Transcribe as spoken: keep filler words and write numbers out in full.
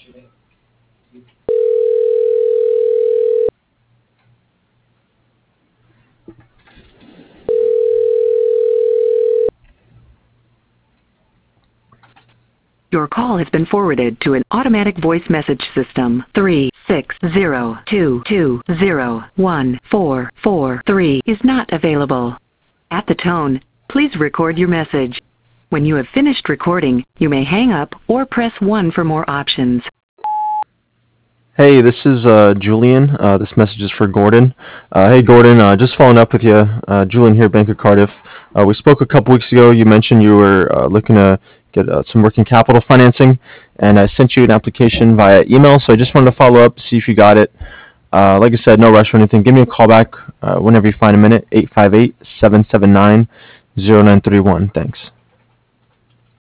Your call has been forwarded to an automatic voice message system. three six zero two two zero one four four three is not available. At the tone, please record your message. When you have finished recording, you may hang up or press one for more options. Hey, this is uh, Julian. Uh, this message is for Gordon. Uh, hey, Gordon, uh, just following up with you. Uh, Julian here, Bank of Cardiff. Uh, we spoke a couple weeks ago. You mentioned you were uh, looking to get uh, some working capital financing, and I sent you an application via email, so I just wanted to follow up, see if you got it. Uh, like I said, no rush or anything. Give me a call back uh, whenever you find a minute, eight five eight, seven seven nine, zero nine three one. Thanks.